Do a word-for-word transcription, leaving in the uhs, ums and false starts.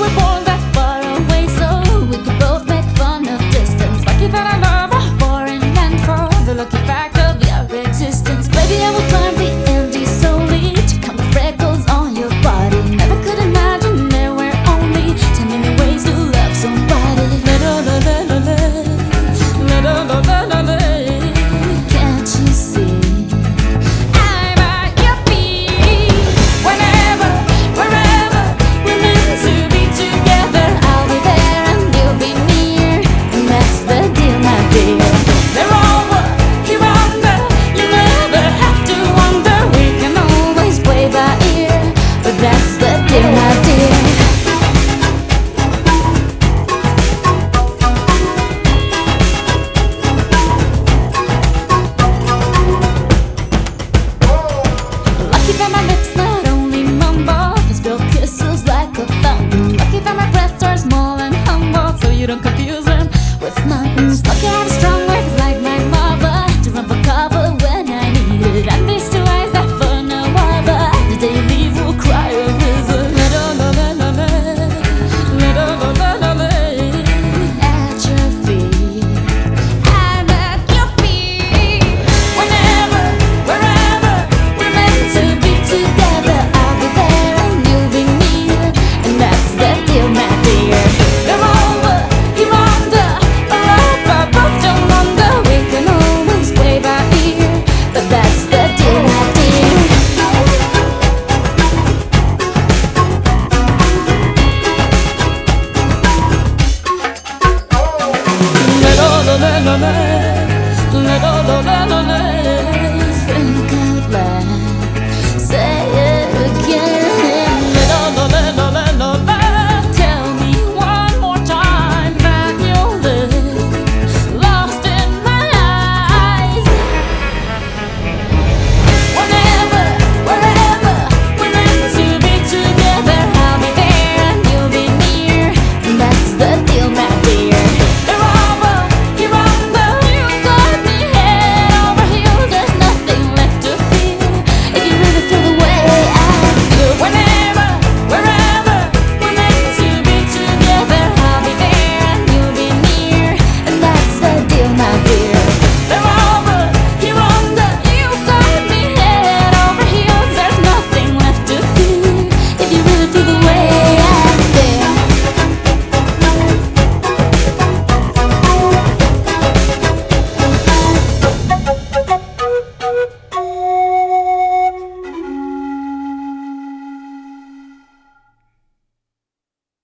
were born that far away, so we could both make fun of distance. Lucky that I love her for and and for the lucky fact of your existence. Baby, I will climb the Andes solely to count the freckles on your body. Never could imagine there were only ten million ways to love somebody. La la la la la la la la la la la. Can't you see? I'm at your feet. Whenever, wherever we're meant to be together, I'll be there and you'll be near, and that's the deal, my dear. They're over, you're under. You never have to wonder. We can always play by ear, but that's the deal, my